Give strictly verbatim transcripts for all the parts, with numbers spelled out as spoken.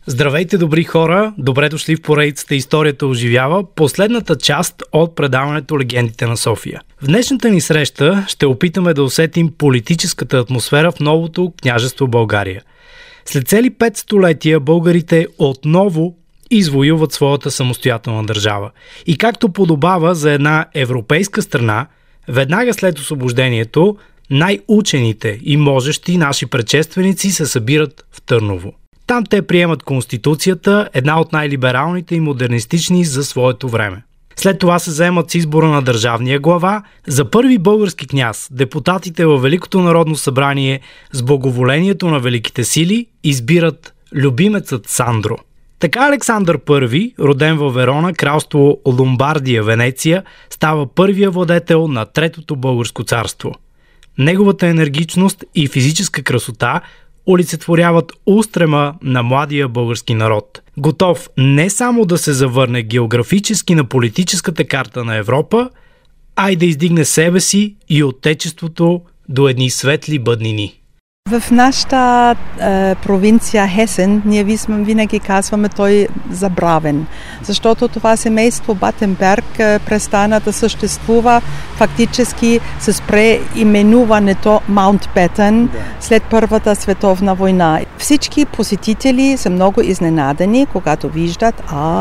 Здравейте, добри хора! Добре дошли в поредицата "Историята оживява", последната част от предаването "Легендите на София". В днешната ни среща ще опитаме да усетим политическата атмосфера в новото княжество България. След цели пет столетия българите отново извоюват своята самостоятелна държава. И както подобава за една европейска страна, веднага след освобождението най-учените и можещи наши предшественици се събират в Търново. Там те приемат Конституцията, една от най-либералните и модернистични за своето време. След това се заемат с избора на държавния глава. За първи български княз депутатите във Великото народно събрание с благоволението на великите сили избират любимецът Сандро. Така Александър Първи, роден във Верона, кралство Ломбардия, Венеция, става първия владетел на Третото българско царство. Неговата енергичност и физическа красота олицетворяват устрема на младия български народ, готов не само да се завърне географически на политическата карта на Европа, а и да издигне себе си и отечеството до едни светли бъднини. В нашата е, провинция Хесен ние винаги казваме той забравен, защото това семейство Батенберг е, престана да съществува фактически с преименуването Маунтбетън след Първата световна война. Всички посетители са много изненадани, когато виждат,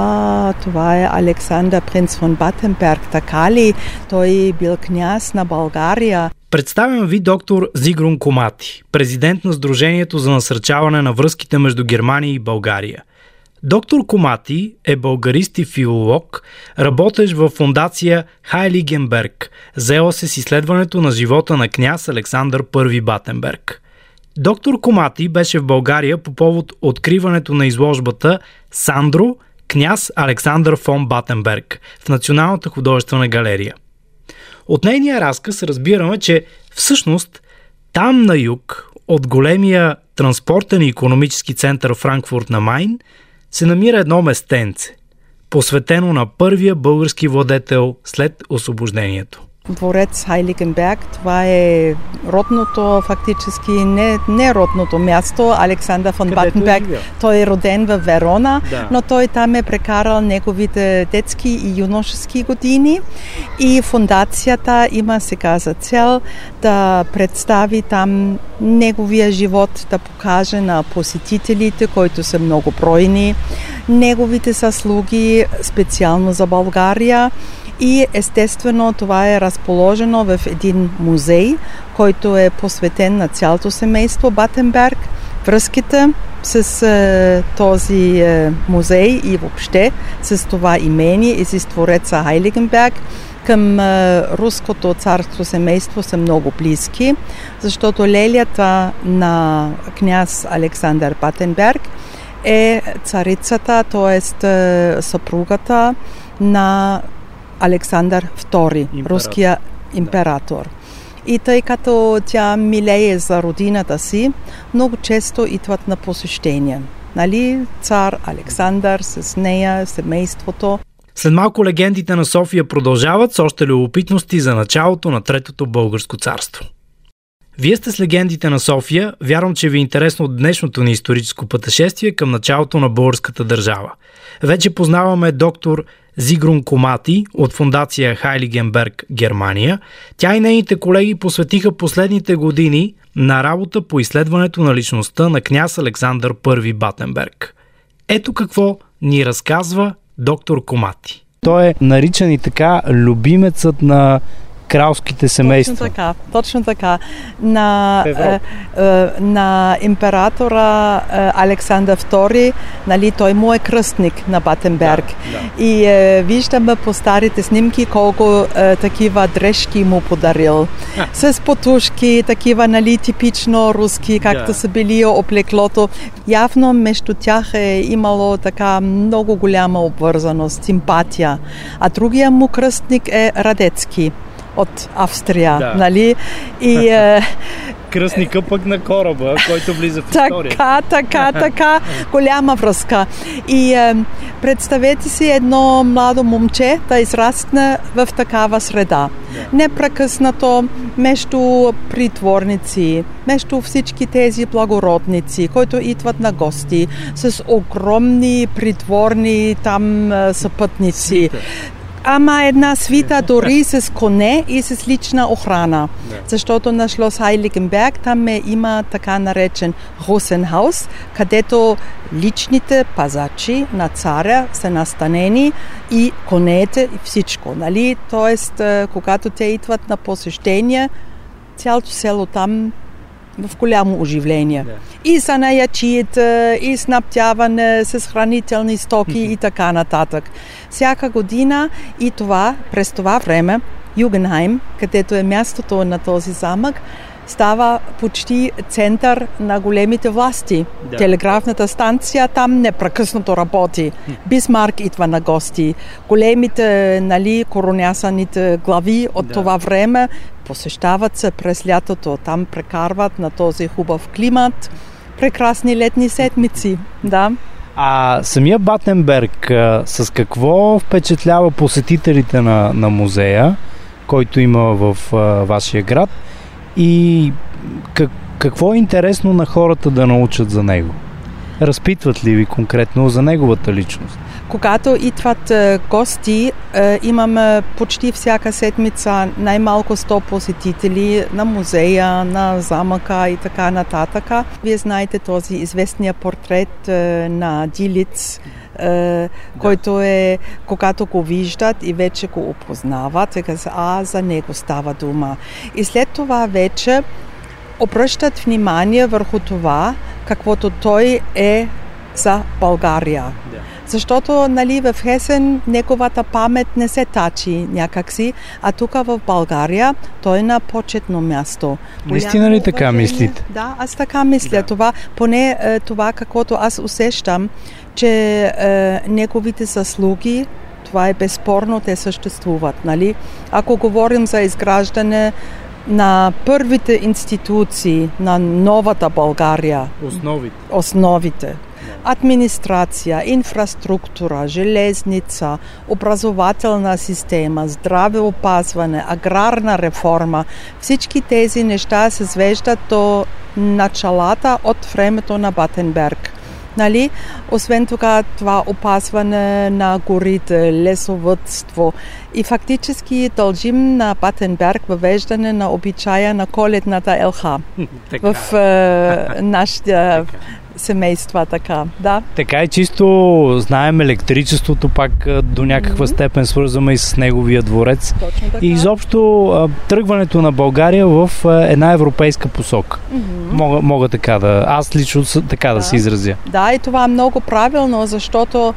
а това е Александър принц фон Батенберг, така ли? Той бил княз на България. Представям ви доктор Зигрун Комати, президент на Сдружението за насърчаване на връзките между Германия и България. Доктор Комати е българист и филолог, работещ в фондация Хайлигенберг, заела се с изследването на живота на княз Александър Първи Батенберг. Доктор Комати беше в България по повод откриването на изложбата "Сандро, княз Александър фон Батенберг" в Националната художествена галерия. От нейния разказ разбираме, че всъщност там на юг, от големия транспортен и икономически център Франкфурт на Майн, се намира едно местенце, посветено на първия български владетел след освобождението. Дворец Хайлигенберг, това е родното, фактически не, не родното място, Александър фон Батенберг. Е той е роден в Верона, да. Но той там е прекарал неговите детски и юношески години и фондацията има сега за цел да представи там неговия живот, да покаже на посетителите, които са много бройни, неговите заслуги специално за България. И естествено това е разположено в един музей, който е посветен на цялото семейство Батенберг. Връзките с е, този е, музей и въобще с това имение и с двореца Хайлигенберг към е, руското царско семейство са много близки, защото лелята на княз Александър Батенберг е царицата, т.е. съпругата на Александър Втори, император. Руския император. И тъй като тя милее за родината си, много често идват на посещения. Нали? Цар Александър с нея, семейството. След малко легендите на София продължават с още любопитности за началото на Третото българско царство. Вие сте с легендите на София. Вярвам, че ви е интересно от днешното ни историческо пътешествие към началото на българската държава. Вече познаваме доктор Зигрун Комати от фондация Хайлигенберг, Германия. Тя и нейните колеги посветиха последните години на работа по изследването на личността на княз Александър Първи Батенберг. Ето какво ни разказва доктор Комати. Той е наричан и така любимецът на кралските семейства. Точно така, точно така. На, е, е, на императора е, Александър Втори, нали, той му е кръстник на Батенберг. Да, да. И е, виждаме по старите снимки колко е, такива дрежки му подарил. А. С потушки, такива, нали, типично руски, както да. Са били облеклото. Явно между тях е имало така много голяма обвързаност, симпатия. А другия му кръстник е Радецки от Австрия, да. Нали? И е, кръстника пък на кораба, който влиза в история. Така, така, така. Голяма връзка. И е, представете си едно младо момче да израсне в такава среда. Да. Непрекъснато между притворници, между всички тези благородници, които идват на гости, с огромни притворни там съпътници. Свита. Ама една свита дори с коне и с лична охрана. Да. Защото на Шлос Хайлигенберг там е, има така наречен Русенхаус, където личните пазачи на царя са настанени и конете и всичко. Нали? Тоест, когато те идват на посещение, цялото село там в голямо оживление. Yeah. И занаячиите, и снабдяване с хранителни стоки mm-hmm. и така нататък. Всяка година и това, през това време, Югенхайм, където е мястото на този замък, става почти център на големите власти. Да. Телеграфната станция там непрекъснато работи. Бисмарк идва на гости. Големите, нали, коронясаните глави от да. Това време посещават се през лятото. Там прекарват на този хубав климат прекрасни летни седмици. Да. А самия Батенберг с какво впечатлява посетителите на, на музея, който има в а, вашия град? И как, какво е интересно на хората да научат за него? Разпитват ли ви конкретно за неговата личност? Когато идват е, гости, е, имаме почти всяка седмица най-малко сто посетители на музея, на замъка и така нататък. Вие знаете този известния портрет е, на Дилиц, е, да. който е, когато го виждат и вече го опознават, и казват, а за него става дума. И след това вече обръщат внимание върху това, каквото той е за България. Да. Защото, нали, в Хесен неговата памет не се тачи някакси, а тук в България той е на почетно място. Наистина ли така мислите? Да, аз така мисля. Да. Това, поне е, това, каквото аз усещам, че е, неговите заслуги, това е безспорно, те съществуват. Нали? Ако говорим за изграждане на първите институции на новата България, основите, основите администрация, инфраструктура, железница, образователна система, здравеопазване, аграрна реформа. Всички тези неща се свеждат до началата от времето на Батенберг. Нали? Освен това, това опазване на горите, лесовъдство. И фактически дължим на Батенберг въвеждане на обичая на коледната елха в е, нашите семейства, така, да. Така и чисто знаем електричеството пак до някаква mm-hmm. степен свързваме и с неговия дворец. Точно така. И изобщо тръгването на България в една европейска посока. Mm-hmm. Мога, мога така да, аз лично така да, да се изразя. Да, и това е много правилно, защото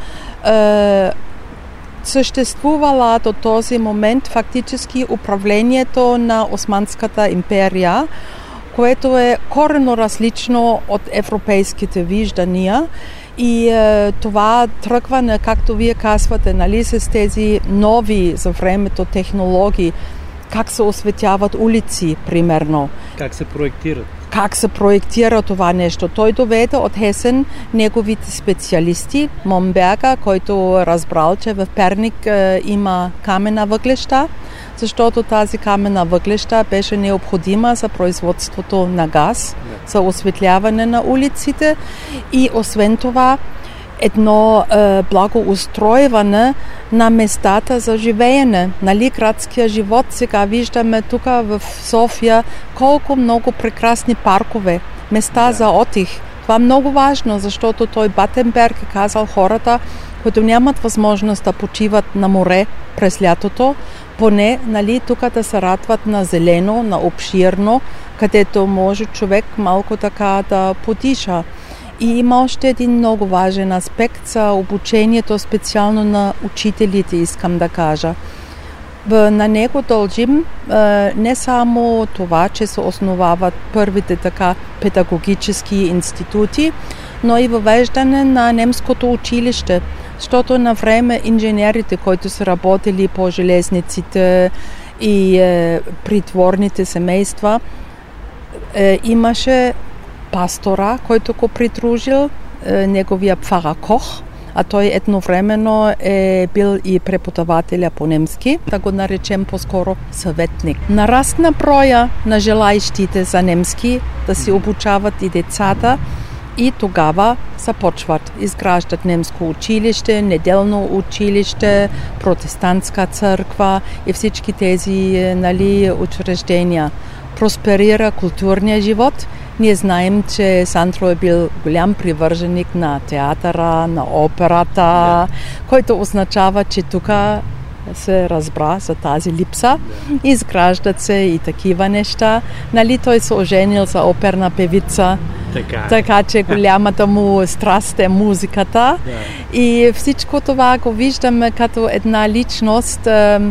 е, съществувала до този момент фактически управлението на Османската империя, което е коренно различно от европейските виждания. И е, това тръгване, както вие казвате, нали, с тези нови за времето технологии, как се осветяват улици, примерно. Как се проектират. Как се проектира това нещо. Той доведе от Хесен неговите специалисти, Момберга, който разбрал, че в Перник е, има камена въглеща, защото тази камена въглеща беше необходима за производството на газ, за осветляване на улиците и освен това едно е, благоустройване на местата за живеене. Нали, градския живот сега виждаме тук в София колко много прекрасни паркове, места за отдих. Това е много важно, защото той Батенберг е казал хората, които нямат възможност да почиват на море през лятото, поне, нали, тук да се радват на зелено, на обширно, където може човек малко така да подиша. И има още един много важен аспект за обучението, специално на учителите, искам да кажа. На него дължим не само това, че се основават първите така педагогически институти, но и въвеждане на немското училище, защото на време инженерите, които са работили по железниците и е, притворните семейства, е, имаше пастора, който го придружил, е, неговия пфара Кох, а той едновременно е бил и преподавателя по немски, да го наречем по-скоро съветник. Нарасна броя на желаещите за немски да си обучават и децата и тогава започват. Изграждат немско училище, неделно училище, протестантска църква и всички тези, нали, учреждения. Просперира културния живот. Ние знаем, че Сандро е бил голям привърженик на театъра, на операта, yeah. който означава, че тук се разбра за тази липса. Yeah. Изграждат се и такива неща. Нали, той се оженил за оперна певица, така, така че голямата му страст е музиката. Yeah. И всичко това го виждаме като една личност,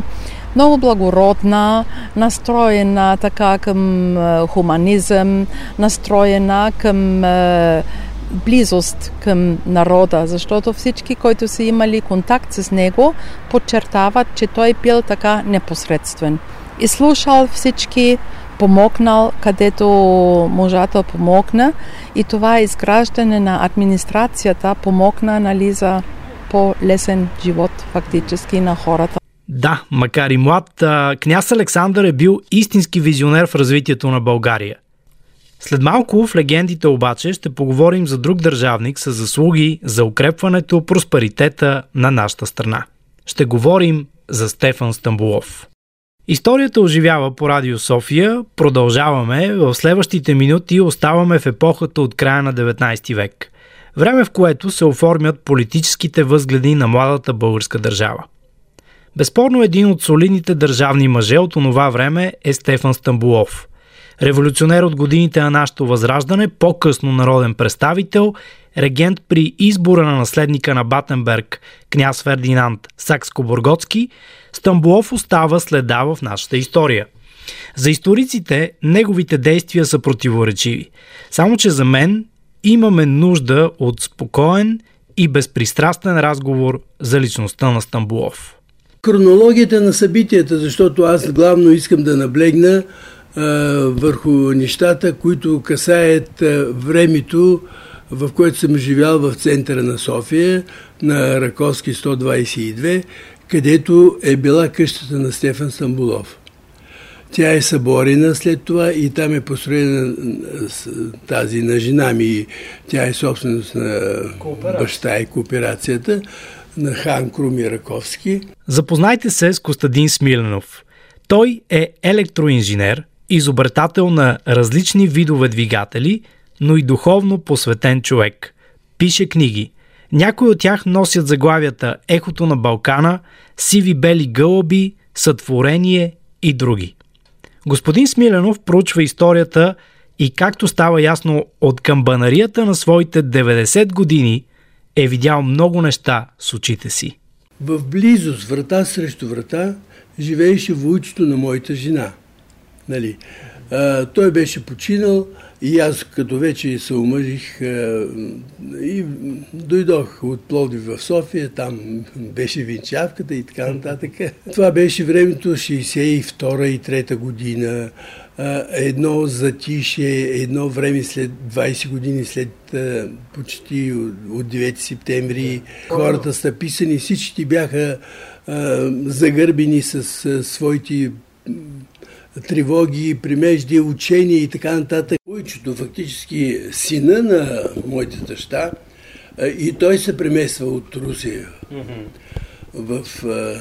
много благородна, настроена така към е, хуманизъм, настроена към е, близост към народа, защото всички, които са имали контакт с него, подчертават, че той бил така непосредствен. И слушал всички, помогнал, където можата помогна, и това изграждане на администрацията помогна, нали, за по-лесен живот фактически на хората. Да, макар и млад, княз Александър е бил истински визионер в развитието на България. След малко в легендите обаче ще поговорим за друг държавник с заслуги за укрепването, просперитета на нашата страна. Ще говорим за Стефан Стамболов. Историята оживява по Радио София. Продължаваме. В следващите минути оставаме в епохата от края на деветнайсети век. Време, в което се оформят политическите възгледи на младата българска държава. Безспорно един от солидните държавни мъже от онова време е Стефан Стамболов. Революционер от годините на нашето възраждане, по-късно народен представител, регент при избора на наследника на Батенберг, княз Фердинанд Сакскобургготски, Стамболов остава следа в нашата история. За историците неговите действия са противоречиви. Само че за мен имаме нужда от спокоен и безпристрастен разговор за личността на Стамболов. Хронологията на събитията, защото аз главно искам да наблегна а, върху нещата, които касаят а, времето, в което съм живял в центъра на София, на Раковски сто двайсет и две, където е била къщата на Стефан Стамболов. Тя е съборена след това и там е построена тази на жена ми. Тя е собственост на баща и кооперацията на хан Крумир Раковски. Запознайте се с Костадин Смиленов. Той е електроинженер, изобретател на различни видове двигатели, но и духовно посветен човек. Пише книги. Някои от тях носят заглавията "Ехото на Балкана", "Сиви бели гълъби", "Сътворение" и други. Господин Смиленов проучва историята и, както става ясно от камбанарията на своите деветдесет години, е видял много неща с очите си. В близост, врата срещу врата, живееше войчето на моята жена. Нали? А, той беше починал и аз, като вече се омъжих, а, и дойдох от Пловдив в София, там беше венчавката и така нататък. Това беше времето шейсет и втора и трета година. Едно затише, едно време след двайсет години, след а, почти от девети септември. Хората са писани, всички бяха а, загърбени с а, своите тревоги, примежди, учения и така нататък. Войчето, фактически сина на моята тъща, а, и той се премества от Русия в а,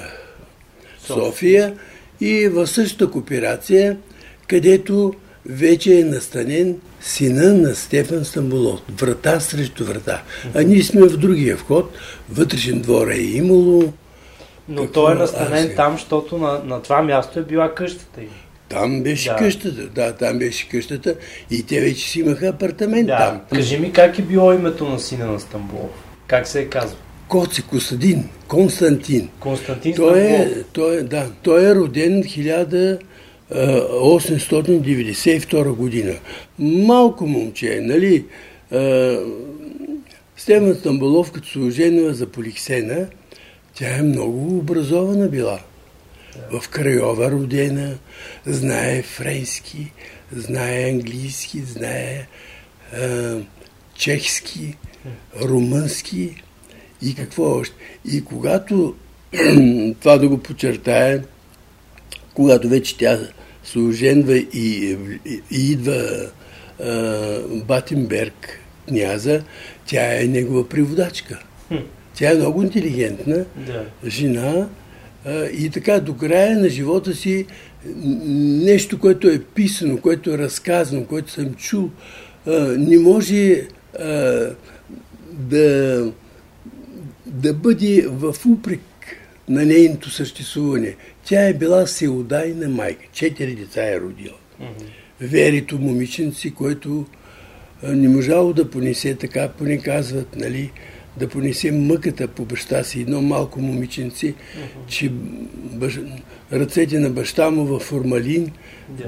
София и в същата кооперация, където вече е настанен сина на Стефан Стамболов. Врата срещу врата. А ние сме в другия вход. Вътрешен двор е имало. Но какво? Той е настанен а, там, защото на, на това място е била къщата им. Там беше да. къщата. Да, там беше къщата. И те вече си имаха апартамент да. там. Кажи ми, как е било името на сина на Стамболов? Как се е казва? Коце Костадин. Константин. Константин той Стамболов. Е, той, е, да, той е роден хиляда осемстотин деветдесет и втора година. Малко момче, нали? Стефан Стамболов, като се оженила за Поликсена, тя е много образована била. в Крайова родена, знае френски, знае английски, знае а, чехски, румънски и какво още. И когато, това да го подчертая, когато вече тя се оженва и, и, и идва а, Батенберг, княза, тя е негова преводачка. Тя е много интелигентна да. жена а, и така до края на живота си нещо, което е писано, което е разказано, което съм чул, а, не може а, да, да бъде в упрек на нейното съществуване. Тя е била всеотдайна майка. Четири деца е родила. Mm-hmm. Верито момиченци, който не можало да понесе, така поне казват, нали, да понесе мъката по баща си, едно малко момиченци, uh-huh. че бъж... ръцете на баща му във формалин, yeah.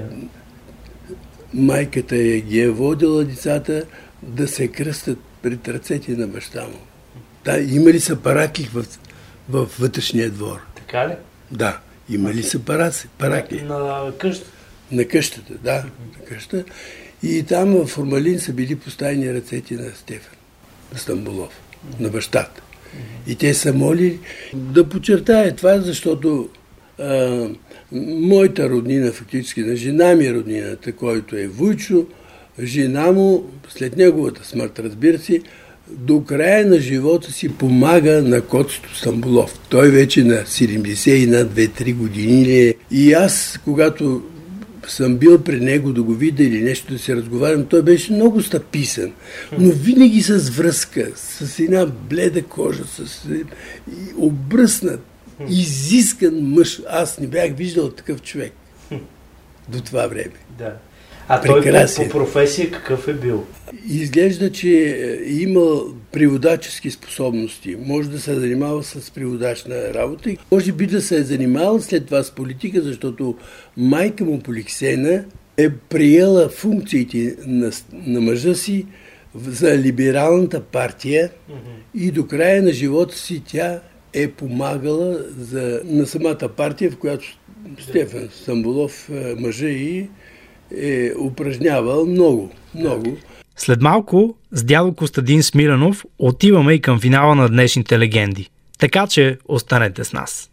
майката е, ги е водила децата да се кръстат пред ръцете на баща му. Да, имали са параклик в, в вътрешния двор. Така ли? Да, имали са параклик. На къщата? На къщата, да, uh-huh. на къщата. И там в формалин са били поставени ръцете на Стефан Стамболов, mm-hmm. на бащата. Mm-hmm. И те са молили да подчертая това, защото а, моята роднина, фактически на жена ми роднината, който е Вуйчо, жена му, след неговата смърт, разбира се, до края на живота си помага на Коцето Стамболов. Той вече на седемдесет и на две-три години. И аз, когато съм бил при него да го видя или нещо да се разговарям, той беше много стъписан, но винаги с връзка, с една бледа кожа, с обръснат, изискан мъж. Аз не бях виждал такъв човек до това време. Да. А прекрасен. Той по, по професия какъв е бил? Изглежда, че е имал преводачески способности. Може да се е занимавал с преводачна работа. Може би да се е занимавал след това с политика, защото майка му Поликсена е приела функциите на, на мъжа си за либералната партия mm-hmm. и до края на живота си тя е помагала за, на самата партия, в която Стефан Стамболов, мъжа и е упражнявал много, много. След малко с дядо Костадин Смиленов отиваме и към финала на днешните легенди. Така че останете с нас.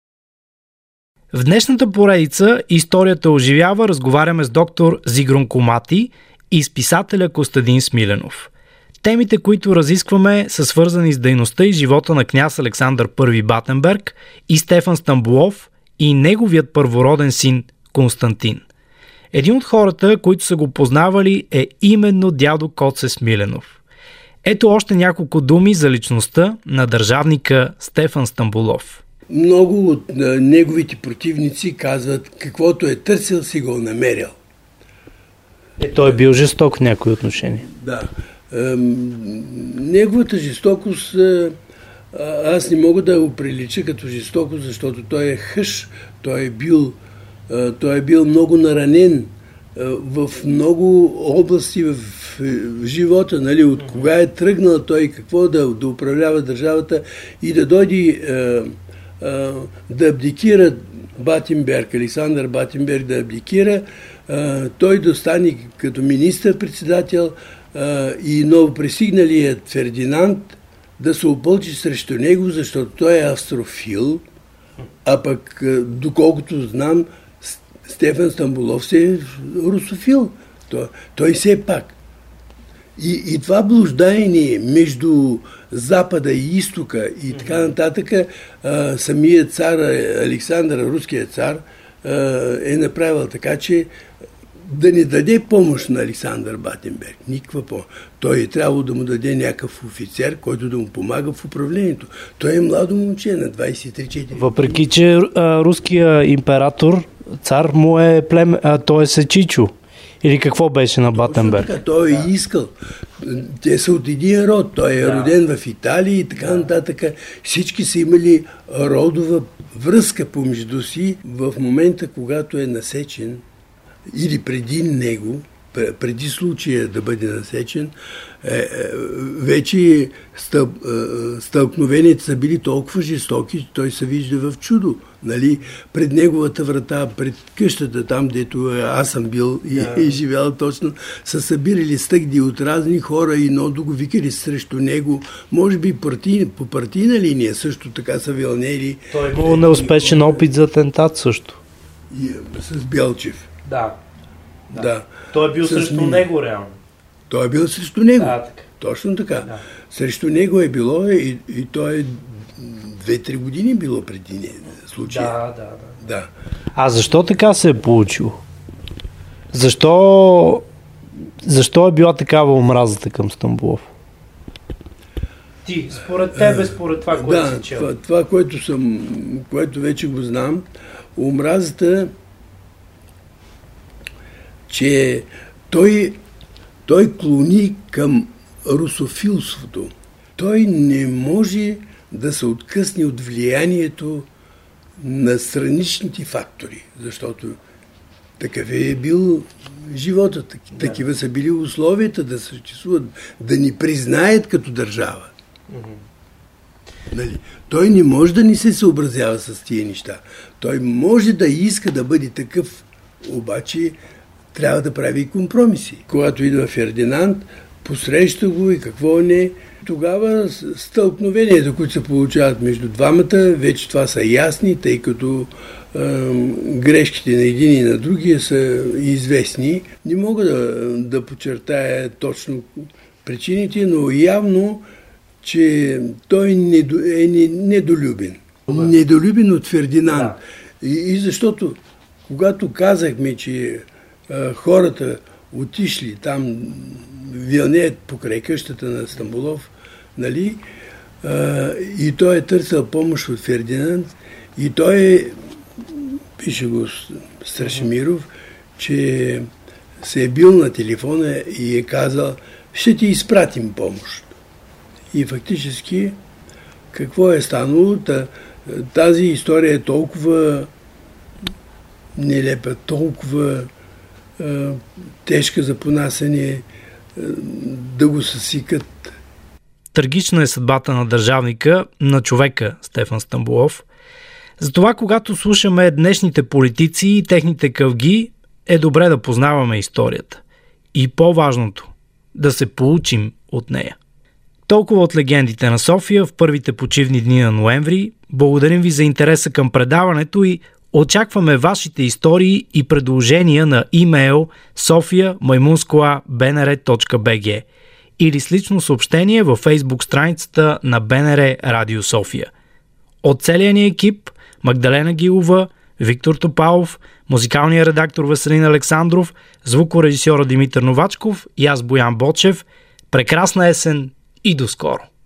В днешната поредица Историята оживява разговаряме с доктор Зигрун Комати и с писателя Костадин Смиленов. Темите, които разискваме, са свързани с дейността и живота на княз Александър Първи Батенберг и Стефан Стамболов и неговият първороден син Константин. Един от хората, които са го познавали, е именно дядо Коце Смиленов. Ето още няколко думи за личността на държавника Стефан Стамболов. Много от неговите противници казват, каквото е търсил, си го намерил. Е, той е бил жесток в някои отношения. Да. Неговата жестокост, аз не мога да го прилича като жестокост, защото той е хъш, той е бил, той е бил много наранен в много области в, в живота, нали, от кога е тръгнал той, какво да, да управлява държавата и да дойде да абдикира Батенберг, Александър Батенберг да абдикира, той да стане като министър-председател и новоприсигналият Фердинанд да се опълчи срещу него, защото той е австрофил, а пък, доколкото знам, Стефан Стамболов се е русофил. Той, той все пак. И, и това блуждаение между Запада и Изтока и така нататък, а, самият цар Александър, руският цар, а, е направил така, че да не даде помощ на Александър Батенберг. Никаква помощ. Той е трябвало да му даде някакъв офицер, който да му помага в управлението. Той е младо момче на двайсет и три-четири. Въпреки, че а, руския император, цар му е племе, а, той е Сечичо. Или какво беше на Батенберг? Така, той е искал. Те са от един род. Той е да. роден в Италия и така нататък. Всички са имали родова връзка помежду си в момента, когато е насечен или преди него, преди случая да бъде насечен, Е, е, вече стъп, е, стълкновенията са били толкова жестоки, той се вижда в чудо. Нали? Пред неговата врата, пред къщата, там, дето аз съм бил и, yeah. и живял точно, са събирали стъгди от разни хора и но да го викали срещу него. Може би парти, по партийна линия също така са вълнели. Той е имал неуспешен опит за атентат също. И, с Белчев. Да. да. да. Той е бил с срещу него реално. Той е бил срещу него. Да, така. Точно така. Да. Срещу него е било и, и той е две-три години било преди случая. Да, да, да, да. А защо така се е получило? Защо, защо е била такава омразата към Стамболов? Ти, според тебе, според това, което да, си чел. Това, това, което съм, което вече го знам, омразата, че той, той клони към русофилството. Той не може да се откъсне от влиянието на страничните фактори, защото такъв е бил живота, такива са били условията да съществуват, да ни признаят като държава. Mm-hmm. Нали? Той не може да ни се съобразява с тия неща. Той може да иска да бъде такъв, обаче трябва да прави и компромиси. Когато идва Фердинанд, посреща го и какво не. Тогава стълкновенията, които се получават между двамата, вече това са ясни, тъй като е, грешките на един и на другия са известни. Не мога да, да подчертая точно причините, но явно, че той е недолюбен. Недолюбен от Фердинанд. Да. И, и защото, когато казахме, че е, хората отишли там, вилнеят покрай къщата на Стамболов, нали? А, и той е търсил помощ от Фердинанд и той е, пише го Страшимиров, че се е бил на телефона и е казал, ще ти изпратим помощ. И фактически какво е станало? Тази история е толкова нелепа, толкова а, тежка за понасене, да го съсикат. Трагична е съдбата на държавника, на човека Стефан Стамболов. Затова, когато слушаме днешните политици и техните кълги, е добре да познаваме историята. И по-важното, да се поучим от нея. Толкова от легендите на София в първите почивни дни на ноември. Благодарим ви за интереса към предаването и очакваме вашите истории и предложения на имейл софия маймунскоа бе ен ер точка би джи или с лично съобщение във фейсбук страницата на Б Н Р Радио София. От целия ни екип Магдалена Гилова, Виктор Топалов, музикалният редактор Веселин Александров, звукорежисьора Димитър Новачков и аз Боян Бочев. Прекрасна есен и до скоро!